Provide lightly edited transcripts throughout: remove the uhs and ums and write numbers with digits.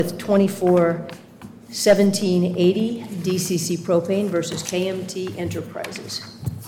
With 24-1780 DCC Propane versus KMT Enterprises.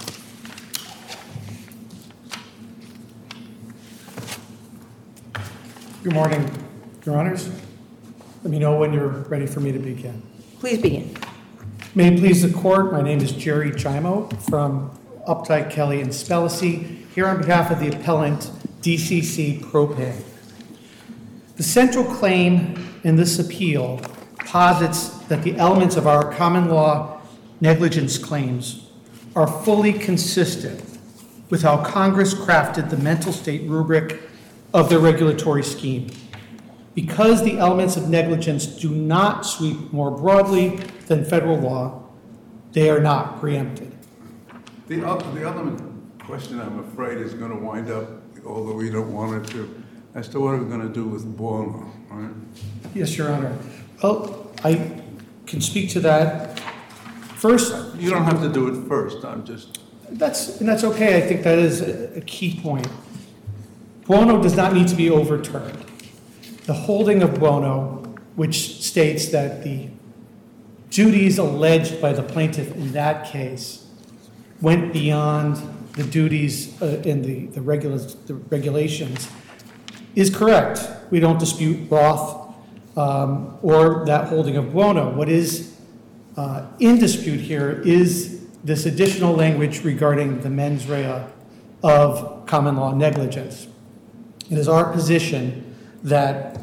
Good morning, Your Honors. Let me know when you're ready for me to begin. Please begin. May it please the Court, my name is Jerry Chimo from Updike, Kelly, and Spellacy, here on behalf of the appellant DCC Propane. The central claim in this appeal posits that the elements of our common law negligence claims are fully consistent with how Congress crafted the mental state rubric of their regulatory scheme. Because the elements of negligence do not sweep more broadly than federal law, they are not preempted. The ultimate question, I'm afraid, is going to wind up, although we don't want it to, as to what are we going to do with Buono, right? Yes, Your Honor. Well, I can speak to that. First, You don't have to do it first. I'm just... that's okay. I think that is a key point. Buono does not need to be overturned. The holding of Buono, which states that the duties alleged by the plaintiff in that case went beyond the duties in the regulations, is correct. We don't dispute Roth or that holding of Buono. What is in dispute here is this additional language regarding the mens rea of common law negligence. It is our position that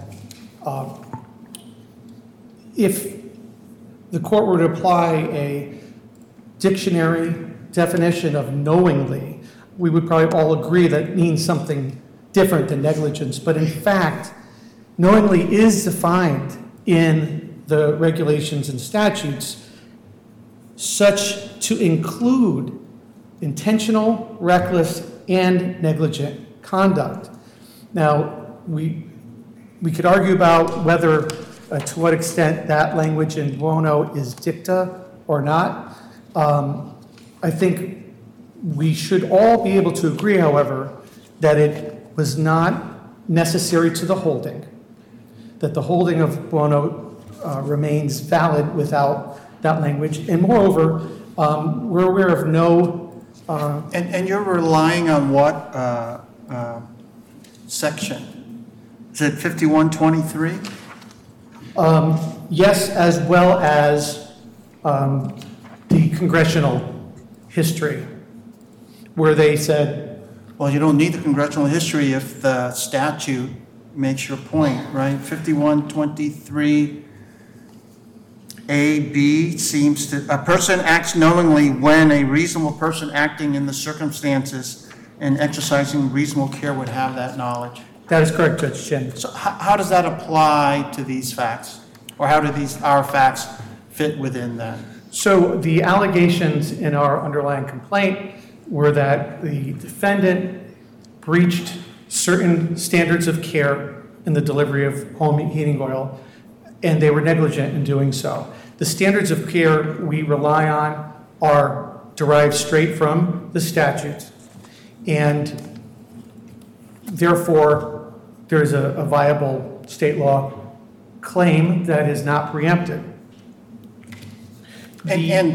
if the court were to apply a dictionary definition of knowingly, we would probably all agree that it means something different than negligence. But in fact, knowingly is defined in the regulations and statutes such to include intentional, reckless, and negligent conduct. Now, we could argue about whether, to what extent that language in Buono is dicta or not. I think we should all be able to agree, however, that it was not necessary to the holding, that the holding of Buono remains valid without that language. And moreover, we're aware of no... And you're relying on what section? Is it 5123? Yes, as well as the congressional history, where they said... Well, you don't need the congressional history if the statute makes your point, right? 5123 A-B seems to... A person acts knowingly when a reasonable person acting in the circumstances and exercising reasonable care would have that knowledge. That is correct, Judge Chin. So how does that apply to these facts? Or how do our facts fit within that? So the allegations in our underlying complaint were that the defendant breached certain standards of care in the delivery of home heating oil, and they were negligent in doing so. The standards of care we rely on are derived straight from the statutes, and therefore there's a viable state law claim that is not preempted. And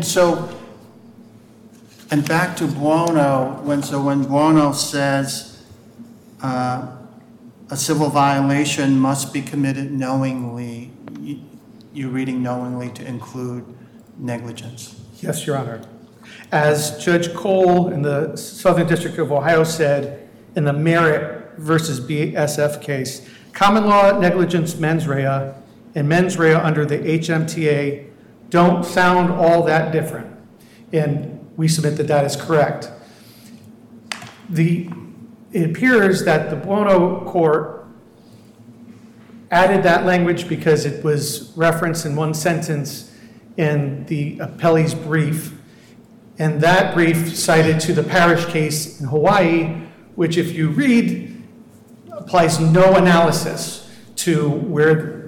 back to Buono, when Buono says a civil violation must be committed knowingly, you're reading knowingly to include negligence. Yes, Your Honor. As Judge Cole in the Southern District of Ohio said in the Merritt versus BSF case, common law negligence mens rea and mens rea under the HMTA don't sound all that different. And we submit that that is correct. It appears that the Buono court added that language because it was referenced in one sentence in the appellee's brief, and that brief cited to the Parrish case in Hawaii, which if you read, applies no analysis to where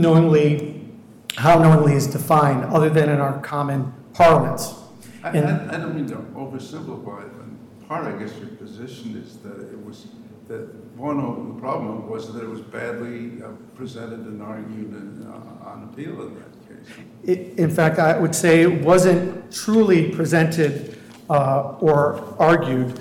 how knowingly is defined, other than in our common parlance. I don't mean to oversimplify it, but part, I guess, your position is that it was that Bono, the problem was that it was badly presented and argued on appeal in that case. In fact, I would say it wasn't truly presented or argued.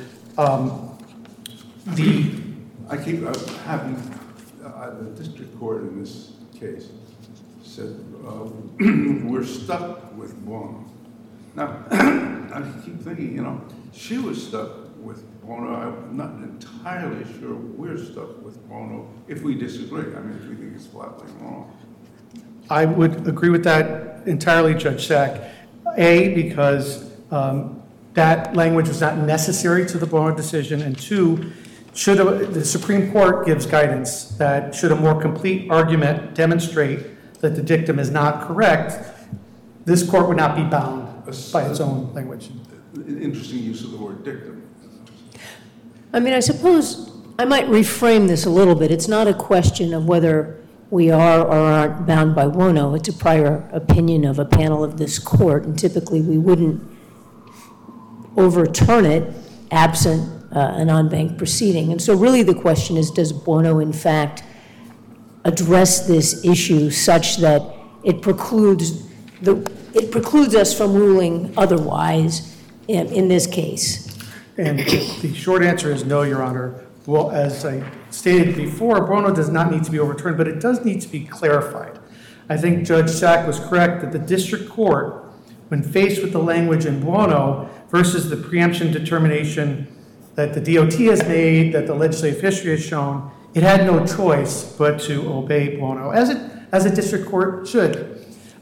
I keep having the district court in this case said we're stuck with Bono. Now I keep thinking, she was stuck with Bono. I'm not entirely sure we're stuck with Bono if we disagree. I mean, if we think it's flatly wrong. I would agree with that entirely, Judge Sack. A, because that language was not necessary to the Bono decision, and two, the Supreme Court gives guidance that should a more complete argument demonstrate that the dictum is not correct, this court would not be bound by its own language. Interesting use of the word dictum. I mean, I suppose I might reframe this a little bit. It's not a question of whether we are or aren't bound by Bono. It's a prior opinion of a panel of this court, and typically we wouldn't overturn it absent an en banc proceeding. And so really the question is, does Bono in fact address this issue such that it precludes us from ruling otherwise in this case? And the short answer is no, Your Honor. Well, as I stated before, Bono does not need to be overturned, but it does need to be clarified. I think Judge Sack was correct that the district court, when faced with the language in Bono versus the preemption determination that the DOT has made, that the legislative history has shown, it had no choice but to obey Bono, as a district court should.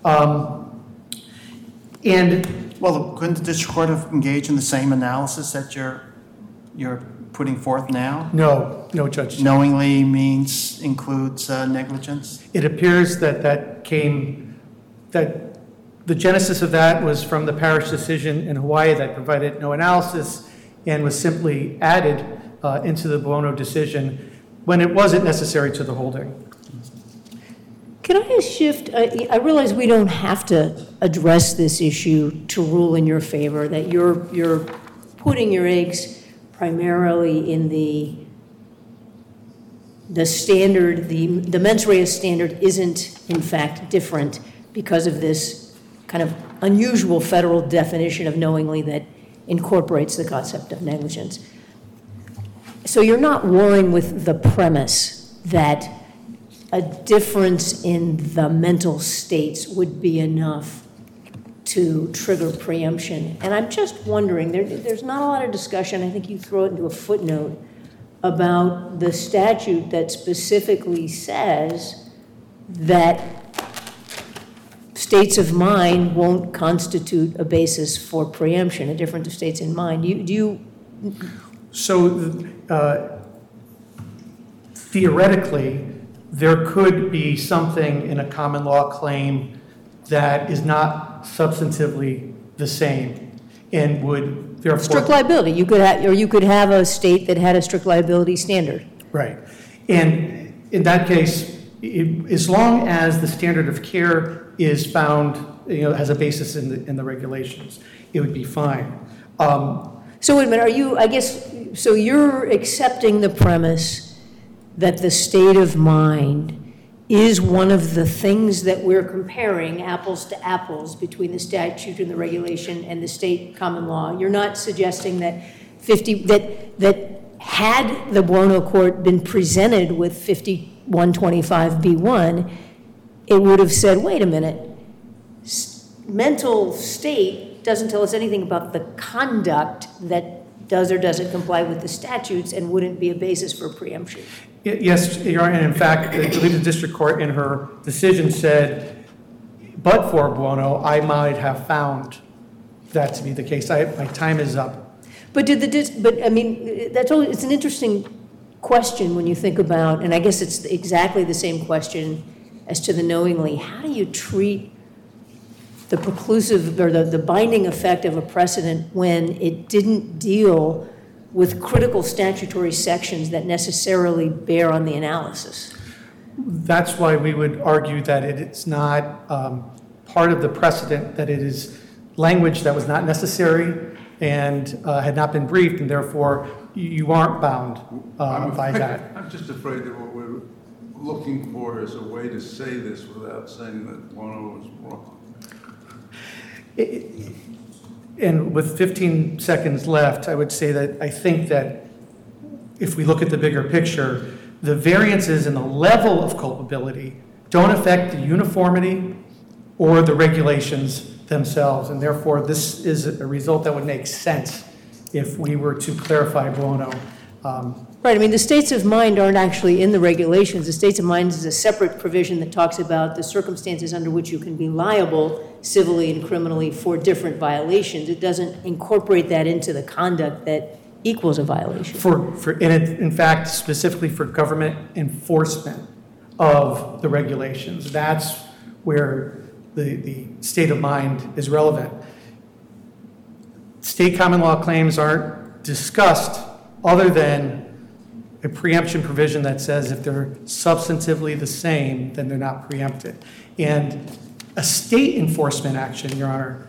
Well, couldn't the district court have engaged in the same analysis that you're putting forth now? No, Judge. Knowingly includes negligence? It appears that the genesis of that was from the parish decision in Hawaii that provided no analysis and was simply added into the Bono decision when it wasn't necessary to the holding. Can I just shift? I realize we don't have to address this issue to rule in your favor, that you're putting your eggs primarily in the standard, the mens rea standard isn't in fact different because of this kind of unusual federal definition of knowingly that incorporates the concept of negligence. So you're not warring with the premise that a difference in the mental states would be enough to trigger preemption. And I'm just wondering, there's not a lot of discussion, I think you throw it into a footnote, about the statute that specifically says that states of mind won't constitute a basis for preemption, a difference of states in mind. So theoretically, there could be something in a common law claim that is not substantively the same and would therefore... Strict liability. You could have a state that had a strict liability standard. Right. And in that case, as long as the standard of care is found, has a basis in the regulations, it would be fine. So wait a minute, so you're accepting the premise that the state of mind is one of the things that we're comparing apples to apples between the statute and the regulation and the state common law. You're not suggesting that that had the Bono court been presented with 5125B1, it would have said, wait a minute, mental state doesn't tell us anything about the conduct that does or doesn't comply with the statutes and wouldn't be a basis for preemption. Yes, Your Honor, and in fact, I believe the district court in her decision said, but for Bono, I might have found that to be the case. My time is up. But it's an interesting question when you think about, and I guess it's exactly the same question as to the knowingly. How do you treat the preclusive or the binding effect of a precedent when it didn't deal with critical statutory sections that necessarily bear on the analysis? That's why we would argue that it's not part of the precedent, that it is language that was not necessary and had not been briefed, and therefore you aren't bound by that. I'm just afraid that what we're looking for is a way to say this without saying that Buono was wrong. And with 15 seconds left, I would say that I think that if we look at the bigger picture, the variances in the level of culpability don't affect the uniformity or the regulations themselves, and therefore this is a result that would make sense if we were to clarify Buono. Right, I mean, the states of mind aren't actually in the regulations. The states of mind is a separate provision that talks about the circumstances under which you can be liable civilly and criminally for different violations. It doesn't incorporate that into the conduct that equals a violation. In fact, specifically for government enforcement of the regulations. That's where the state of mind is relevant. State common law claims aren't discussed other than a preemption provision that says if they're substantively the same, then they're not preempted. And a state enforcement action, Your Honor,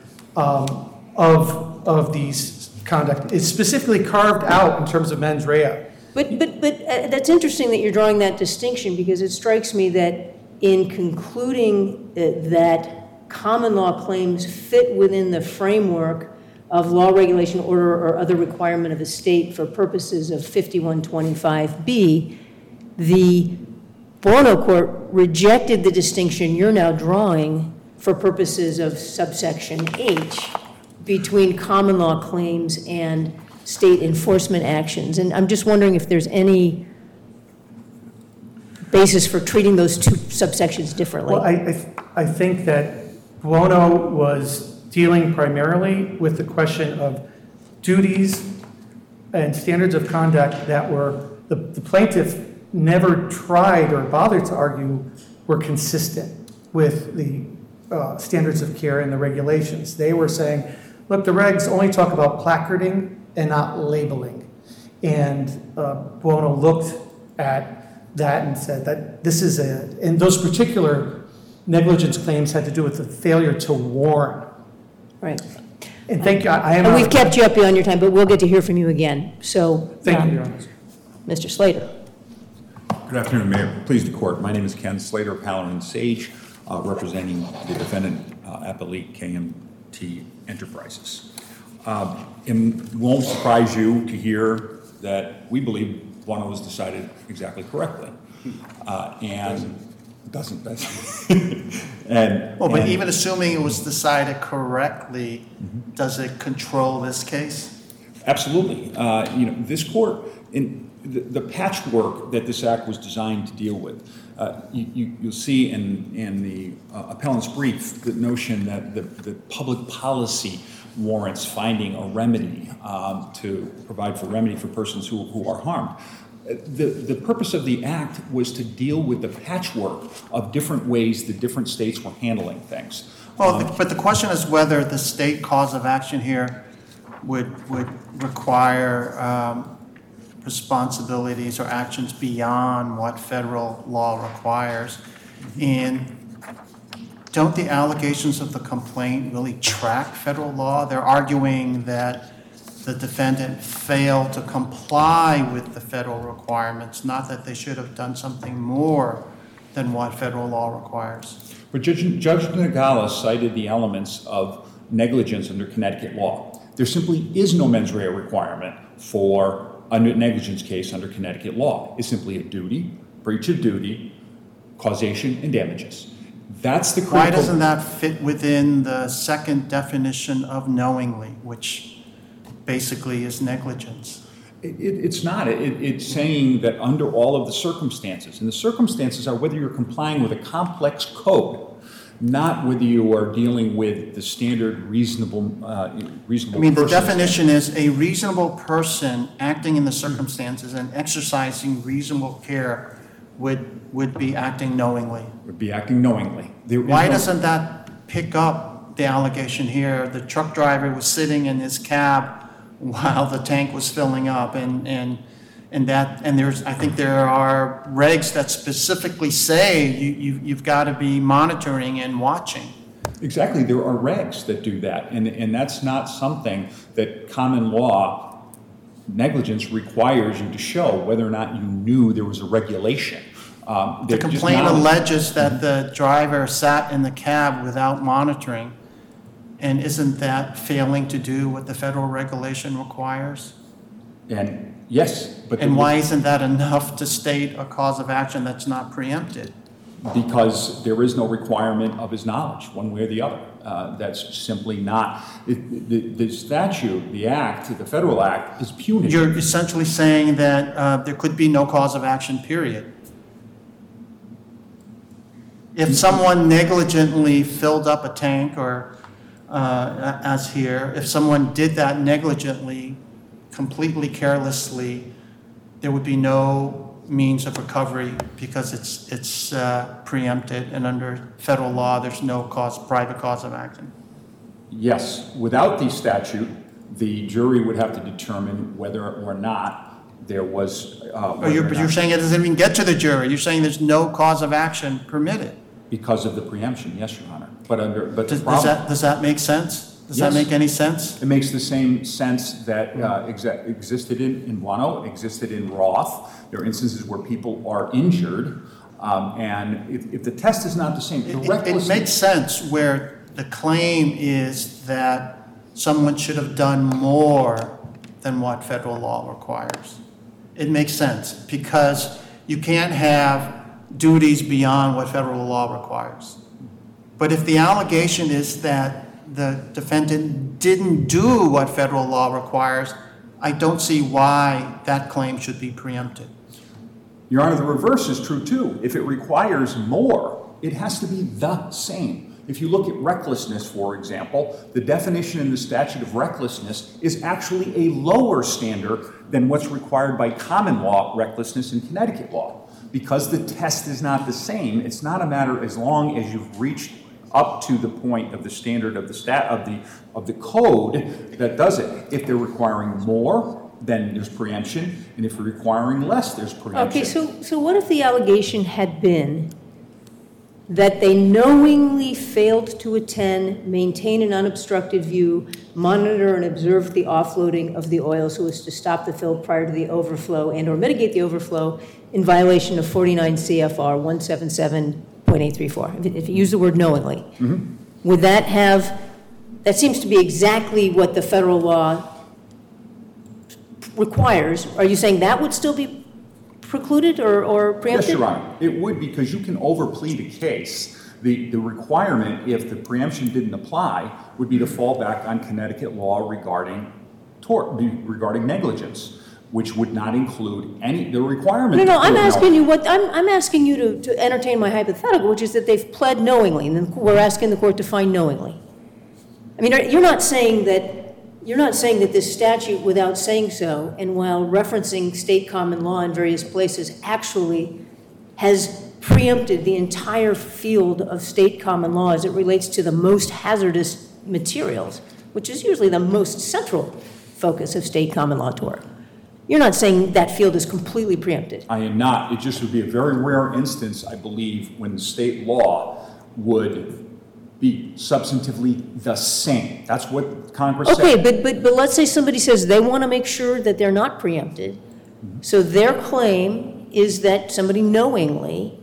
of these conduct is specifically carved out in terms of mens rea. But that's interesting that you're drawing that distinction, because it strikes me that in concluding that common law claims fit within the framework of law, regulation, order, or other requirement of a state for purposes of 5125B, the Buono Court rejected the distinction you're now drawing for purposes of subsection H between common law claims and state enforcement actions. And I'm just wondering if there's any basis for treating those two subsections differently. Well, I think that Buono was dealing primarily with the question of duties and standards of conduct that were, the plaintiff never tried or bothered to argue were consistent with the standards of care and the regulations. They were saying, look, the regs only talk about placarding and not labeling. And Buono looked at that and said that this is and those particular negligence claims had to do with the failure to warn. Right. And thank you. And we've kept you up beyond your time, but we'll get to hear from you again. So, thank you, Your Honor. Mr. Slater. Good afternoon, Mayor. Pleased to court. My name is Ken Slater, Paladin Sage, representing the defendant, Appellee KMT Enterprises. It won't surprise you to hear that we believe Buono was decided exactly correctly. And doesn't. But even assuming it was decided correctly, does it control this case? Absolutely. This court, in the patchwork that this act was designed to deal with, you'll see in the appellant's brief the notion that the public policy warrants finding a remedy to provide for remedy for persons who are harmed. The purpose of the act was to deal with the patchwork of different ways the different states were handling things. Well, but the question is whether the state cause of action here would require responsibilities or actions beyond what federal law requires. And don't the allegations of the complaint really track federal law? They're arguing that the defendant failed to comply with the federal requirements, not that they should have done something more than what federal law requires. But Judge Nogales cited the elements of negligence under Connecticut law. There simply is no mens rea requirement for a negligence case under Connecticut law. It's simply a duty, breach of duty, causation, and damages. That's the critical. Why doesn't that fit within the second definition of knowingly, which basically is negligence? It's not. It's saying that under all of the circumstances, and the circumstances are whether you're complying with a complex code, not whether you are dealing with the standard reasonable The definition is a reasonable person acting in the circumstances and exercising reasonable care would be acting knowingly. Would be acting knowingly. Why doesn't that pick up the allegation here? The truck driver was sitting in his cab while the tank was filling up, and there's, I think there are regs that specifically say you've got to be monitoring and watching. Exactly, there are regs that do that, and that's not something that common law negligence requires you to show whether or not you knew there was a regulation. The complaint alleges that the driver sat in the cab without monitoring, and isn't that failing to do what the federal regulation requires? And yes, but. And why isn't that enough to state a cause of action that's not preempted? Because there is no requirement of his knowledge, one way or the other. That's simply not, the statute, the act, the federal act is punitive. You're essentially saying that there could be no cause of action, period. If someone negligently filled up a tank, or as here, if someone did that negligently, completely carelessly, there would be no means of recovery because it's preempted, and under federal law, there's no private cause of action. Yes, without the statute, the jury would have to determine whether or not there was. But you're saying it doesn't even get to the jury. You're saying there's no cause of action permitted. Because of the preemption, yes, Your Honor. But does that make sense? Does that make any sense? It makes the same sense that existed in Buono, existed in Roth. There are instances where people are injured, and if the test is not the same, it makes sense where the claim is that someone should have done more than what federal law requires. It makes sense because you can't have duties beyond what federal law requires. But if the allegation is that the defendant didn't do what federal law requires, I don't see why that claim should be preempted. Your Honor, the reverse is true too. If it requires more, it has to be the same. If you look at recklessness, for example, the definition in the statute of recklessness is actually a lower standard than what's required by common law recklessness in Connecticut law. Because the test is not the same, it's not a matter as long as you've reached up to the point of the standard of the code that does it. If they're requiring more, then there's preemption, and if you're requiring less, there's preemption. Okay, so what if the allegation had been that they knowingly failed to attend, maintain an unobstructed view, monitor and observe the offloading of the oil so as to stop the fill prior to the overflow and or mitigate the overflow in violation of 49 CFR 177.834, if you use the word knowingly. Mm-hmm. Would that seems to be exactly what the federal law requires. Are you saying that would still be precluded or preempted? Yes, Your Honor. It would, because you can overplead a case. The requirement, if the preemption didn't apply, would be to fall back on Connecticut law regarding negligence, which would not include the requirement. No, I'm asking you I'm asking you to entertain my hypothetical, which is that they've pled knowingly, and then we're asking the court to find knowingly. I mean, you're not saying that this statute, without saying so, and while referencing state common law in various places, actually has preempted the entire field of state common law as it relates to the most hazardous materials, which is usually the most central focus of state common law tort. You're not saying that field is completely preempted. I am not. It just would be a very rare instance, I believe, when state law would be substantively the same. That's what Congress said. Okay, but let's say somebody says they want to make sure that they're not preempted. Mm-hmm. So their claim is that somebody knowingly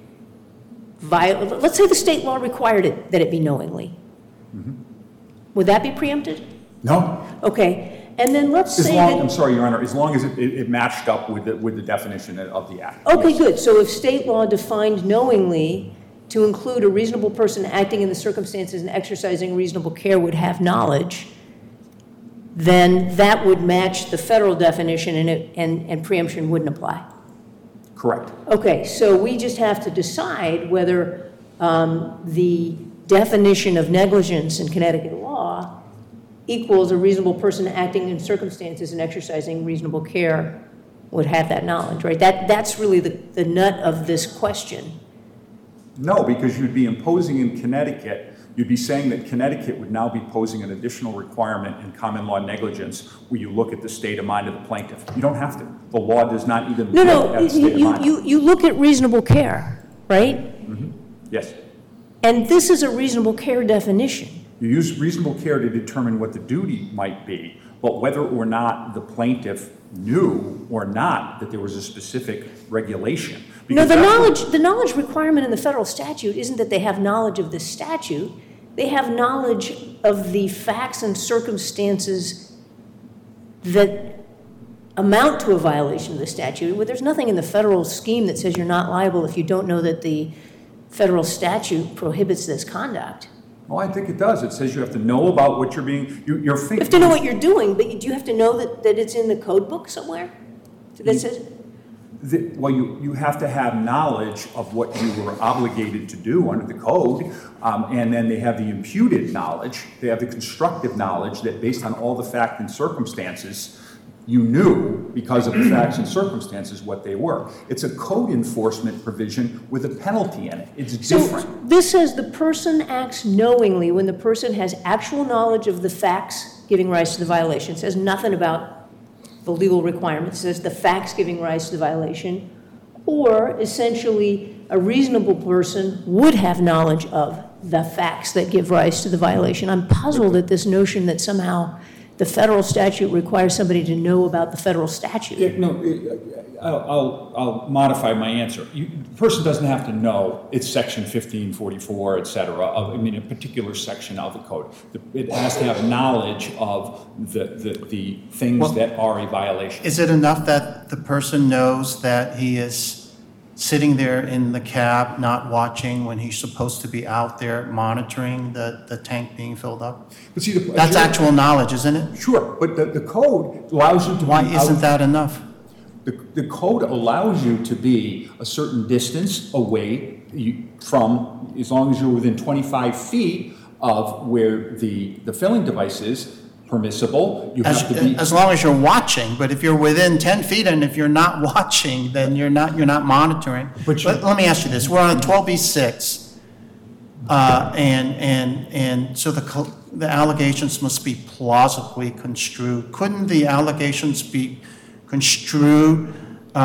let's say the state law required that it be knowingly. Mm-hmm. Would that be preempted? No. Okay. And then let's say I'm sorry, Your Honor, as long as it matched up with the definition of the act. Okay, yes. Good. So if state law defined knowingly to include a reasonable person acting in the circumstances and exercising reasonable care would have knowledge, then that would match the federal definition and preemption wouldn't apply. Correct. Okay, so we just have to decide whether the definition of negligence in Connecticut law equals a reasonable person acting in circumstances and exercising reasonable care would have that knowledge, right? That's really the nut of this question. No, because you'd be imposing in Connecticut, you'd be saying that Connecticut would now be posing an additional requirement in common law negligence where you look at the state of mind of the plaintiff. You don't have to. The law does not even look at the state of mind. You look at reasonable care, right? Mm-hmm. Yes. And this is a reasonable care definition. You use reasonable care to determine what the duty might be, but whether or not the plaintiff knew or not that there was a specific regulation. No, Because the that's knowledge, the knowledge requirement in the federal statute isn't that they have knowledge of the statute. They have knowledge of the facts and circumstances that amount to a violation of the statute. Well, there's nothing in the federal scheme that says you're not liable if you don't know that the federal statute prohibits this conduct. Well, I think it does. It says you have to know about what you're being, you're You thinking. have to know what you're doing, but do you have to know that it's in the code book somewhere? That says, Well, you have to have knowledge of what you were obligated to do under the code, and then they have the imputed knowledge, they have the constructive knowledge that based on all the facts and circumstances, you knew because of the facts and circumstances what they were. It's a code enforcement provision with a penalty in it. It's different. so this says the person acts knowingly when the person has actual knowledge of the facts giving rise to the violation. It says nothing about the legal requirements. It says the facts giving rise to the violation, or essentially a reasonable person would have knowledge of the facts that give rise to the violation. I'm puzzled at this notion that somehow the federal statute requires somebody to know about the federal statute. I'll modify my answer. The person doesn't have to know it's section 1544, et cetera, a particular section of the code. It has to have knowledge of the things that are a violation. Is it enough that the person knows that he is sitting there in the cab, not watching when he's supposed to be out there monitoring the tank being filled up? But see, That's actual knowledge, isn't it? Sure, but the code allows you to Why be isn't that enough? The code allows you to be a certain distance away from, as long as you're within 25 feet of where the filling device is permissible. You have to be. As long as you're watching, but if you're within 10 feet and if you're not watching, then you're not monitoring. But let me ask you this: we're on a 12B6, and so the allegations must be plausibly construed. Couldn't the allegations be construed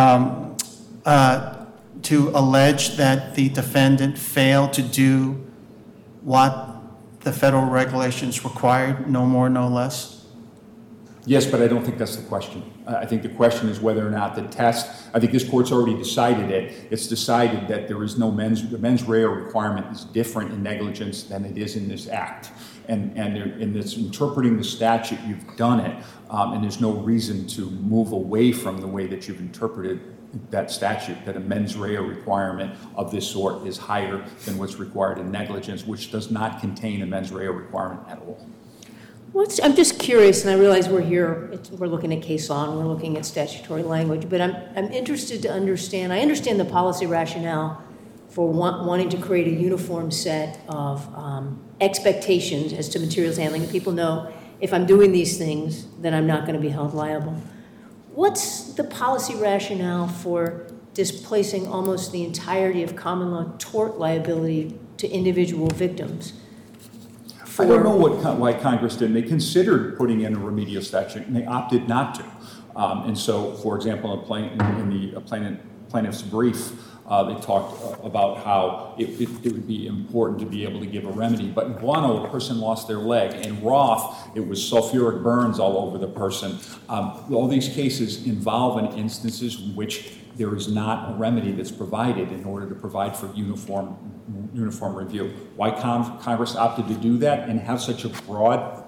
to allege that the defendant failed to do what the federal regulations required, no more, no less? Yes, but I don't think that's the question. I think the question is whether or not the test, I think this court's already decided it. It's decided that there is no the mens rea requirement is different in negligence than it is in this act. And in this interpreting the statute, you've done it, and there's no reason to move away from the way that you've interpreted that statute, that a mens rea requirement of this sort is higher than what's required in negligence, which does not contain a mens rea requirement at all. I'm just curious, and I realize we're looking at case law and we're looking at statutory language, but I'm interested to understand. I understand the policy rationale for wanting to create a uniform set of expectations as to materials handling, that people know if I'm doing these things, then I'm not going to be held liable. What's the policy rationale for displacing almost the entirety of common law tort liability to individual victims? I don't know why Congress didn't. They considered putting in a remedial statute, and they opted not to. And so, for example, in the plaintiff's brief, they talked about how it would be important to be able to give a remedy. But in Guano, a person lost their leg. In Roth, it was sulfuric burns all over the person. All these cases involve instances in which there is not a remedy that's provided in order to provide for uniform review. Why Congress opted to do that and have such a broad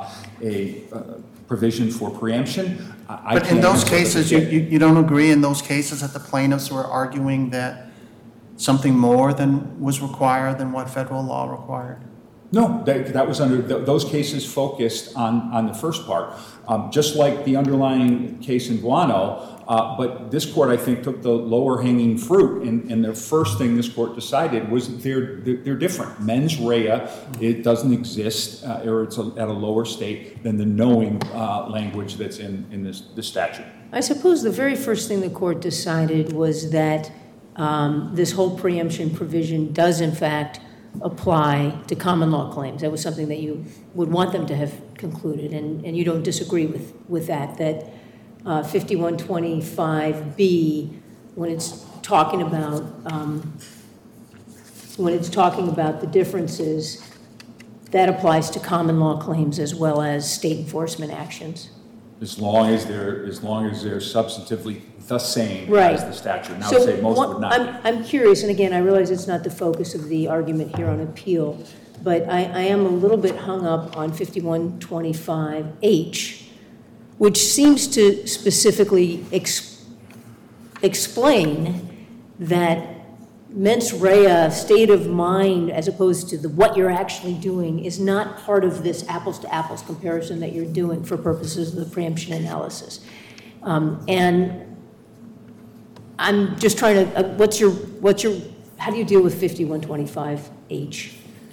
provision for preemption? But in those cases, you don't agree in those cases that the plaintiffs were arguing that something more than was required than what federal law required? No, that was those cases focused on the first part, just like the underlying case in Guano. But this court, I think, took the lower hanging fruit, and the first thing this court decided was they're different. Mens rea, it doesn't exist, or it's at a lower state than the knowing language that's in this statute. I suppose the very first thing the court decided was that this whole preemption provision does, in fact, apply to common law claims. That was something that you would want them to have concluded, and you don't disagree with that 5125B, when it's talking about the differences, that applies to common law claims as well as state enforcement actions. as long as they're substantively the same Right. as the statute. And I So would say most would not. I'm curious, and again, I realize it's not the focus of the argument here on appeal, but I am a little bit hung up on 5125H, which seems to specifically explain that mens rea, state of mind, as opposed to what you're actually doing, is not part of this apples-to-apples comparison that you're doing for purposes of the preemption analysis. And I'm just trying to, how do you deal with 5125H?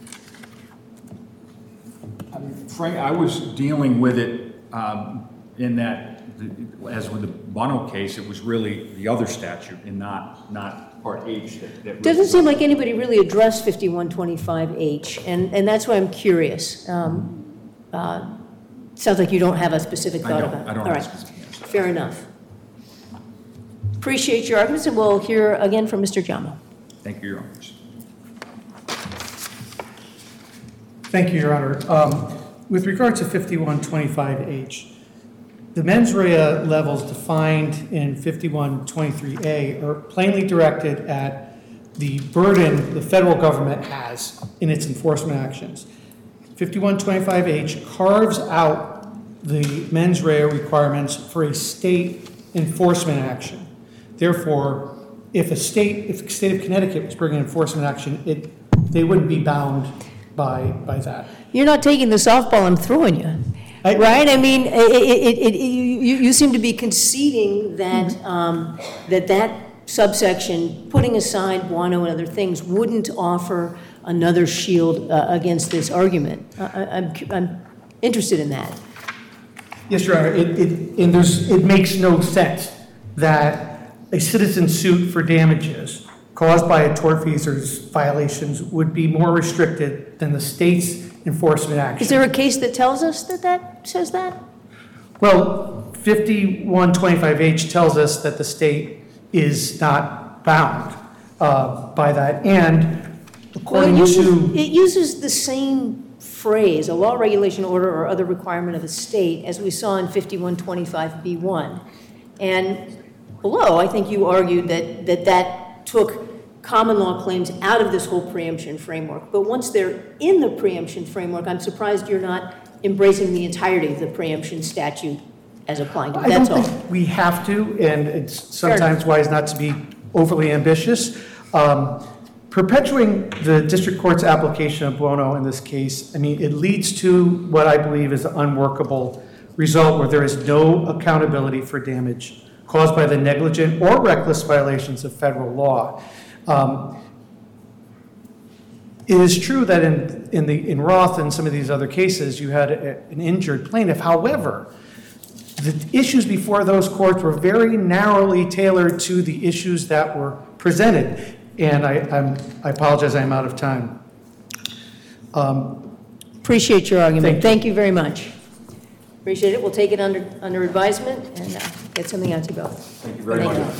Frank, I was dealing with it in that, as with the Bono case, it was really the other statute and not Part H that Doesn't seem like anybody really addressed 5125H, and that's why I'm curious. Sounds like you don't have a specific thought about it. I don't All have a right. specific answer. Fair enough. Appreciate your arguments, and we'll hear again from Mr. Jamo. Thank you, Your Honors. Thank you, Your Honor. With regard to 5125H, the mens rea levels defined in 5123A are plainly directed at the burden the federal government has in its enforcement actions. 5125H carves out the mens rea requirements for a state enforcement action. Therefore, if the state of Connecticut was bringing enforcement action, they wouldn't be bound by that. You're not taking the softball I'm throwing you, right? I mean, you seem to be conceding that that subsection, putting aside Buono and other things, wouldn't offer another shield against this argument. I'm interested in that. Yes, Your Honor, it makes no sense that a citizen suit for damages caused by a tortfeasor's violations would be more restricted than the state's enforcement action. Is there a case that tells us that says that? Well, 5125H tells us that the state is not bound by that, and according to... It uses the same phrase, a law, regulation, order, or other requirement of a state, as we saw in 5125B1. And below, I think you argued that took common law claims out of this whole preemption framework. But once they're in the preemption framework, I'm surprised you're not embracing the entirety of the preemption statute as applying to it. That's all. I don't think we have to, and it's sometimes wise not to be overly ambitious. Perpetuating the district court's application of Buono in this case, I mean, it leads to what I believe is an unworkable result where there is no accountability for damage caused by the negligent or reckless violations of federal law. It is true that in Roth and some of these other cases, you had an injured plaintiff. However, the issues before those courts were very narrowly tailored to the issues that were presented. And I apologize, I'm out of time. Appreciate your argument. Thank you very much. Appreciate it. We'll take it under advisement and get something out to you both. Thank you very much.